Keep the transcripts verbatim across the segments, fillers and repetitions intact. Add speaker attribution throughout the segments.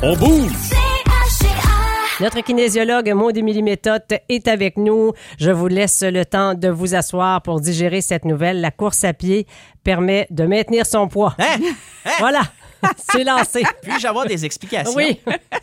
Speaker 1: On bouge!
Speaker 2: Notre kinésiologue Maud-Émilie Méthode est avec nous. Je vous laisse le temps de vous asseoir pour digérer cette nouvelle. La course à pied permet de maintenir son poids.
Speaker 3: Hein? Hein?
Speaker 2: Voilà, c'est lancé.
Speaker 3: Puis-je avoir des explications?
Speaker 2: Oui.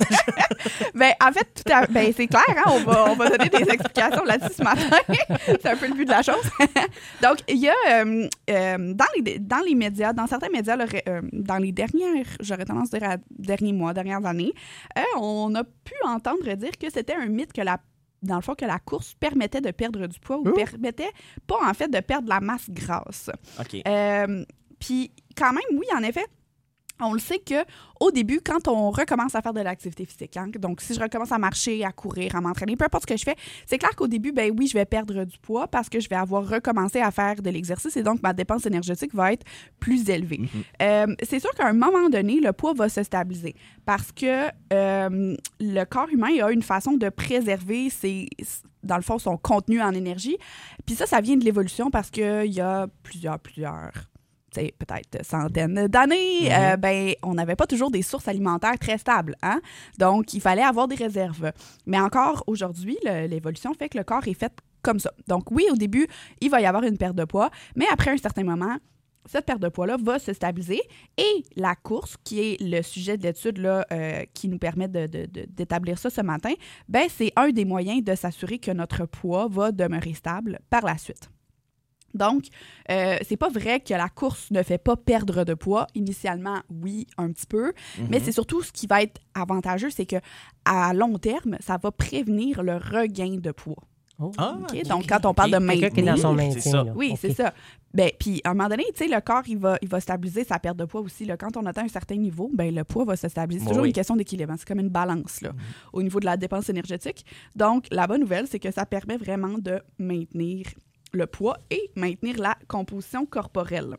Speaker 4: Ben, en fait, tout à... ben, c'est clair, hein? on, va, on va donner des explications là-dessus ce matin. C'est un peu le but de la chose. Donc, il y a euh, euh, dans, les, dans les médias, dans certains médias, là, euh, dans les dernières, j'aurais tendance à dire à derniers mois, dernières années, euh, on a pu entendre dire que c'était un mythe que la dans le fond, que la course permettait de perdre du poids ou
Speaker 2: Mmh.
Speaker 4: permettait pas, en fait, de perdre de la masse grasse.
Speaker 3: OK.
Speaker 4: Euh, Puis, quand même, oui, en effet, on le sait qu'au début, quand on recommence à faire de l'activité physique, hein, donc si je recommence à marcher, à courir, à m'entraîner, peu importe ce que je fais, c'est clair qu'au début, ben oui, je vais perdre du poids parce que je vais avoir recommencé à faire de l'exercice et donc ma dépense énergétique va être plus élevée.
Speaker 3: Mm-hmm.
Speaker 4: Euh, c'est sûr qu'à un moment donné, le poids va se stabiliser parce que euh, le corps humain a une façon de préserver ses, dans le fond, son contenu en énergie. Puis ça, ça vient de l'évolution parce qu'il y a plusieurs, plusieurs... peut-être centaines d'années,
Speaker 3: Mm-hmm.
Speaker 4: euh, ben, on n'avait pas toujours des sources alimentaires très stables. Hein? Donc, il fallait avoir des réserves. Mais encore aujourd'hui, le, l'évolution fait que le corps est fait comme ça. Donc, oui, au début, il va y avoir une perte de poids, mais après un certain moment, cette perte de poids-là va se stabiliser et la course, qui est le sujet de l'étude là, euh, qui nous permet de, de, de, d'établir ça ce matin, ben, c'est un des moyens de s'assurer que notre poids va demeurer stable par la suite. Donc, euh, c'est pas vrai que la course ne fait pas perdre de poids. Initialement, oui, un petit peu,
Speaker 3: Mm-hmm.
Speaker 4: mais c'est surtout ce qui va être avantageux, c'est que à long terme, ça va prévenir le regain de poids.
Speaker 2: Oh.
Speaker 3: Ah,
Speaker 4: OK?
Speaker 3: OK,
Speaker 4: Donc,
Speaker 3: OK,
Speaker 4: quand on parle
Speaker 3: OK.
Speaker 4: de
Speaker 2: Quelqu'un qui est dans son
Speaker 4: maintenir,
Speaker 3: c'est
Speaker 2: maintien.
Speaker 3: ça.
Speaker 2: là.
Speaker 4: oui,
Speaker 2: OK.
Speaker 4: c'est ça. Ben, puis, à un moment donné, tu sais, le corps, il va, il va stabiliser sa perte de poids aussi. Là. Quand on atteint un certain niveau, ben, le poids va se stabiliser. C'est
Speaker 3: Oui,
Speaker 4: toujours
Speaker 3: oui.
Speaker 4: une question d'équilibre. Hein. C'est comme une balance là, au niveau de la dépense énergétique. Donc, la bonne nouvelle, c'est que ça permet vraiment de maintenir le poids et maintenir la composition corporelle.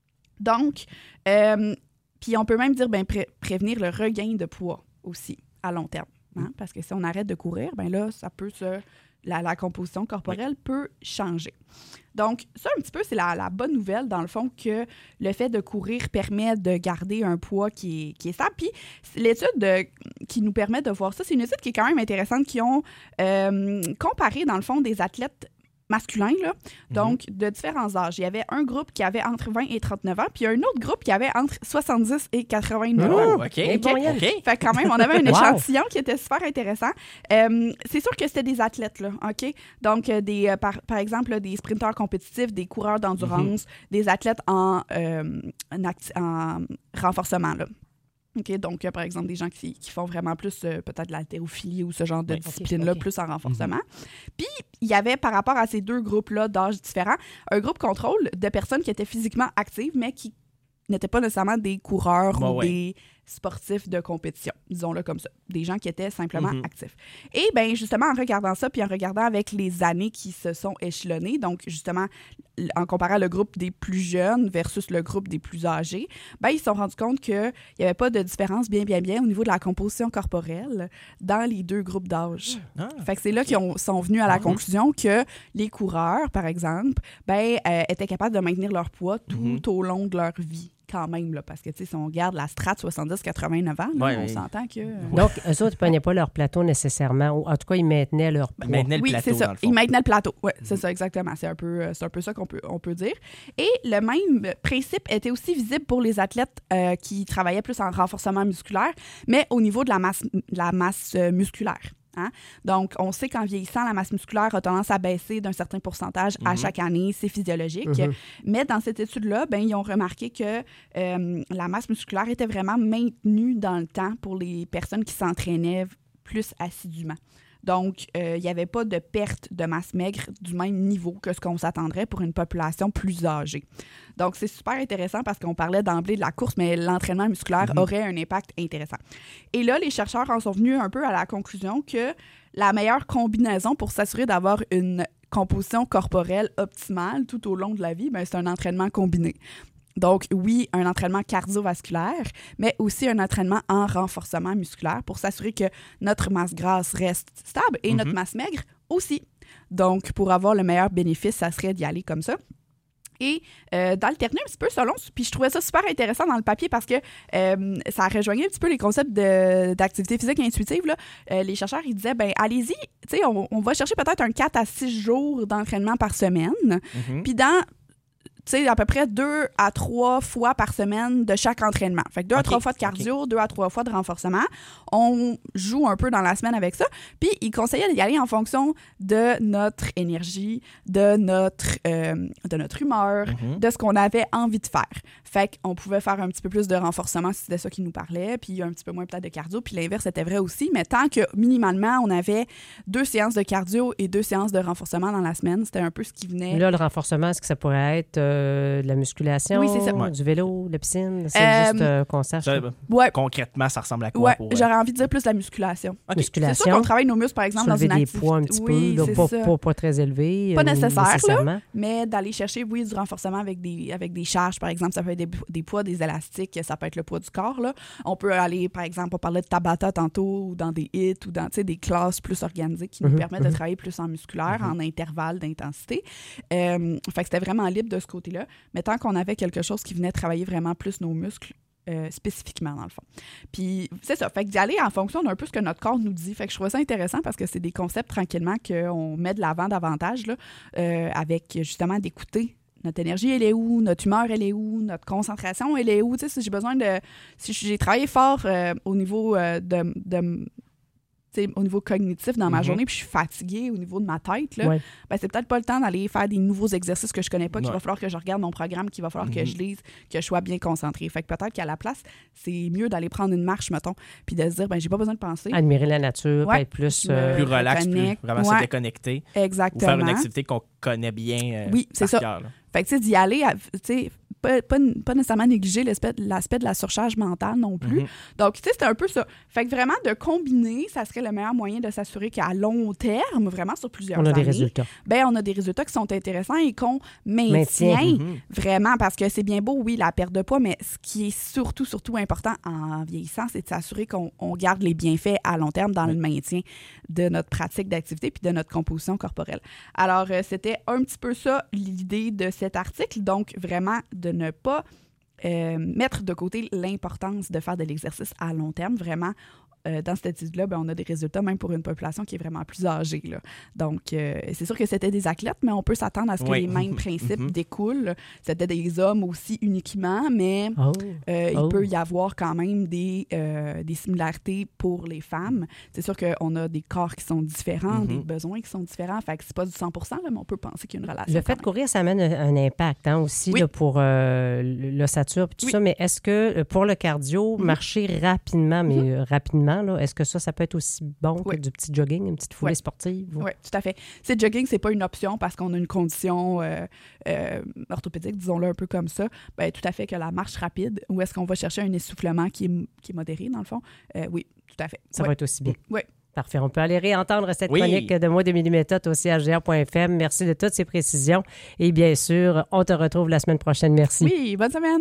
Speaker 4: Donc, euh, puis on peut même dire ben, pré- prévenir le regain de poids aussi à long terme. Hein? Parce que si on arrête de courir, ben là, ça peut se... La, la composition corporelle oui. peut changer. Donc, ça, un petit peu, c'est la, la bonne nouvelle, dans le fond, que le fait de courir permet de garder un poids qui est, qui est stable. Puis, l'étude de, qui nous permet de voir ça, c'est une étude qui est quand même intéressante, qui ont euh, comparé, dans le fond, des athlètes masculins, là, donc mm-hmm. de différents âges. Il y avait un groupe qui avait entre vingt et trente-neuf ans, puis il y a un autre groupe qui avait entre soixante-dix et quatre-vingt-neuf ans.
Speaker 3: Oh, OK. okay.
Speaker 4: okay. Fait que quand même, on avait un échantillon wow. qui était super intéressant. Euh, c'est sûr que c'était des athlètes, là, OK? Donc, euh, des, euh, par, par exemple, là, des sprinteurs compétitifs, des coureurs d'endurance, mm-hmm. des athlètes en, euh, en, acti- en renforcement, là. OK, donc, euh, par exemple, des gens qui, qui font vraiment plus euh, peut-être de l'haltérophilie ou ce genre de oui, discipline-là, okay, okay. plus en renforcement. Mm-hmm. Puis, il y avait, par rapport à ces deux groupes-là d'âges différents, un groupe contrôle de personnes qui étaient physiquement actives, mais qui n'étaient pas nécessairement des coureurs bon, ou ouais. des sportifs de compétition, disons-le comme ça. Des gens qui étaient simplement mm-hmm. actifs. Et bien, justement, en regardant ça, puis en regardant avec les années qui se sont échelonnées, donc justement, en comparant le groupe des plus jeunes versus le groupe des plus âgés, bien, ils se sont rendus compte qu'il n'y avait pas de différence bien, bien, bien au niveau de la composition corporelle dans les deux groupes d'âge. Ah, fait que c'est là okay. qu'ils ont, sont venus à la mm-hmm. conclusion que les coureurs, par exemple, bien, euh, étaient capables de maintenir leur poids tout mm-hmm. au long de leur vie. Quand même, là, parce que, tu sais, si on regarde la strate soixante-dix quatre-vingt-neuf ans, là, ouais, on oui. s'entend que...
Speaker 2: Donc, eux autres, ils ne prenaient pas leur plateau nécessairement, ou en tout cas, ils maintenaient leur poids.
Speaker 3: Maintenaient le
Speaker 4: oui,
Speaker 3: plateau,
Speaker 4: c'est ça.
Speaker 3: Dans le fond.
Speaker 4: Ils maintenaient le plateau, oui, mm-hmm. c'est ça, exactement. C'est un peu, c'est un peu ça qu'on peut, on peut dire. Et le même principe était aussi visible pour les athlètes euh, qui travaillaient plus en renforcement musculaire, mais au niveau de la masse, la masse euh, musculaire. Hein? Donc, on sait qu'en vieillissant, la masse musculaire a tendance à baisser d'un certain pourcentage mm-hmm. à chaque année. C'est physiologique. Mm-hmm. Mais dans cette étude-là, ben, ils ont remarqué que euh, la masse musculaire était vraiment maintenue dans le temps pour les personnes qui s'entraînaient plus assidûment. Donc, euh, il n'y avait pas de perte de masse maigre du même niveau que ce qu'on s'attendrait pour une population plus âgée. Donc, c'est super intéressant parce qu'on parlait d'emblée de la course, mais l'entraînement musculaire mm-hmm. aurait un impact intéressant. Et là, les chercheurs en sont venus un peu à la conclusion que la meilleure combinaison pour s'assurer d'avoir une composition corporelle optimale tout au long de la vie, bien, c'est un entraînement combiné. Donc, oui, un entraînement cardiovasculaire, mais aussi un entraînement en renforcement musculaire pour s'assurer que notre masse grasse reste stable et mm-hmm. notre masse maigre aussi. Donc, pour avoir le meilleur bénéfice, ça serait d'y aller comme ça. et euh, d'alterner un petit peu selon. Puis je trouvais ça super intéressant dans le papier parce que euh, ça rejoignait un petit peu les concepts de, d'activité physique intuitive. Là. Euh, les chercheurs, ils disaient, ben allez-y, tu sais, on, on va chercher peut-être un quatre à six jours d'entraînement par semaine.
Speaker 3: Mm-hmm. Puis
Speaker 4: dans tu sais, à peu près deux à trois fois par semaine de chaque entraînement. Fait que deux okay. à trois fois de cardio, okay. deux à trois fois de renforcement. On joue un peu dans la semaine avec ça. Puis, il conseillait d'y aller en fonction de notre énergie, de notre, euh, de notre humeur, mm-hmm. de ce qu'on avait envie de faire. Fait qu'on pouvait faire un petit peu plus de renforcement si c'était ça qui nous parlait, puis un petit peu moins peut-être de cardio. Puis l'inverse était vrai aussi. Mais tant que, minimalement, on avait deux séances de cardio et deux séances de renforcement dans la semaine, c'était un peu ce qui venait...
Speaker 2: Là, le renforcement, est-ce que ça pourrait être... Euh... de la musculation,
Speaker 4: oui, c'est ça.
Speaker 2: Ouais. Du vélo, de la piscine, c'est
Speaker 4: euh,
Speaker 2: juste euh, qu'on sache.
Speaker 3: Ça, ouais. Concrètement, ça ressemble à quoi?
Speaker 4: Ouais,
Speaker 3: pour,
Speaker 4: j'aurais envie de dire plus la musculation.
Speaker 2: Okay. Musculation.
Speaker 4: C'est sûr qu'on travaille nos muscles, par exemple,
Speaker 2: soulever
Speaker 4: dans une
Speaker 2: des
Speaker 4: activité.
Speaker 2: poids un petit
Speaker 4: oui,
Speaker 2: peu, là, pas, pas, pas très élevés.
Speaker 4: Pas nécessaire, là, mais d'aller chercher, oui, du renforcement avec des, avec des charges, par exemple. Ça peut être des, des poids, des élastiques, ça peut être le poids du corps. Là. On peut aller, par exemple, on parlait de Tabata tantôt, ou dans des hits, ou dans des classes plus organisées qui nous mm-hmm. permettent mm-hmm. de travailler plus en musculaire, mm-hmm. en intervalle d'intensité. Euh, fait que c'était vraiment libre de ce côté-là. Mais tant qu'on avait quelque chose qui venait travailler vraiment plus nos muscles, euh, spécifiquement, dans le fond. Puis, c'est ça. Fait que d'y aller en fonction d'un peu ce que notre corps nous dit. Fait que je trouvais ça intéressant parce que c'est des concepts, tranquillement, qu'on met de l'avant davantage, là, euh, avec, justement, d'écouter notre énergie, elle est où? Notre humeur, elle est où? Notre concentration, elle est où? Tu sais, si j'ai besoin de... Si j'ai travaillé fort euh, au niveau euh, de... de au niveau cognitif dans ma mm-hmm. journée, puis je suis fatiguée au niveau de ma tête, là, ouais. ben, c'est peut-être pas le temps d'aller faire des nouveaux exercices que je connais pas, qu'il ouais. va falloir que je regarde mon programme, qu'il va falloir mm-hmm. que je lise, que je sois bien concentrée. Fait que peut-être qu'à la place, c'est mieux d'aller prendre une marche, mettons, puis de se dire, ben j'ai pas besoin de penser.
Speaker 2: Admirer la nature, ouais. être plus...
Speaker 3: Euh... Plus relax, plus vraiment ouais. se déconnecter.
Speaker 4: Exactement.
Speaker 3: Ou faire une activité qu'on connaît bien euh,
Speaker 4: oui, c'est ça.
Speaker 3: Cœur,
Speaker 4: fait que tu sais, d'y aller, tu sais, Pas, pas, pas nécessairement négliger l'aspect, l'aspect de la surcharge mentale non plus. Mm-hmm. Donc, tu sais, c'était un peu ça. Fait que vraiment, de combiner, ça serait le meilleur moyen de s'assurer qu'à long terme, vraiment sur plusieurs années...
Speaker 2: On a années, des résultats.
Speaker 4: Ben, on a des résultats qui sont intéressants et qu'on maintient mm-hmm. vraiment, parce que c'est bien beau, oui, la perte de poids, mais ce qui est surtout, surtout important en vieillissant, c'est de s'assurer qu'on on garde les bienfaits à long terme dans mm-hmm. le maintien de notre pratique d'activité puis de notre composition corporelle. Alors, euh, c'était un petit peu ça, l'idée de cet article. Donc, vraiment, de ne pas euh, mettre de côté l'importance de faire de l'exercice à long terme. Vraiment, euh, dans cette étude-là, ben, on a des résultats même pour une population qui est vraiment plus âgée. Là. Donc, euh, c'est sûr que c'était des athlètes, mais on peut s'attendre à ce que oui. les mêmes principes mm-hmm. découlent. C'était des hommes aussi uniquement, mais oh. Euh, oh. il peut y avoir quand même des, euh, des similarités pour les femmes. C'est sûr qu'on a des corps qui sont différents, mm-hmm. des besoins qui sont différents. Fait que c'est pas du cent pour cent, là, mais on peut penser qu'il y a une relation.
Speaker 2: Le fait de courir, ça amène un, un impact hein, aussi oui. là, pour euh, l'ossature et tout oui. ça. Mais est-ce que pour le cardio, mm-hmm. marcher rapidement, mais mm-hmm. rapidement, là, est-ce que ça, ça peut être aussi bon oui. que du petit jogging, une petite foulée oui. sportive?
Speaker 4: Oui, tout à fait. C'est jogging, c'est pas une option parce qu'on a une condition euh, euh, orthopédique, disons-le un peu comme ça. Ben, tout à fait que la marche rapide, ou est-ce qu'on va chercher un essoufflement qui est, qui est modéré, dans le fond? Euh, oui, tout à fait.
Speaker 2: Ça
Speaker 4: oui.
Speaker 2: va être aussi bien.
Speaker 4: Oui.
Speaker 2: Parfait. On peut aller réentendre cette
Speaker 3: oui.
Speaker 2: chronique de Maud Émilie Méthode au C H G R point F M. Merci de toutes ces précisions. Et bien sûr, on te retrouve la semaine prochaine. Merci.
Speaker 4: Oui, bonne semaine.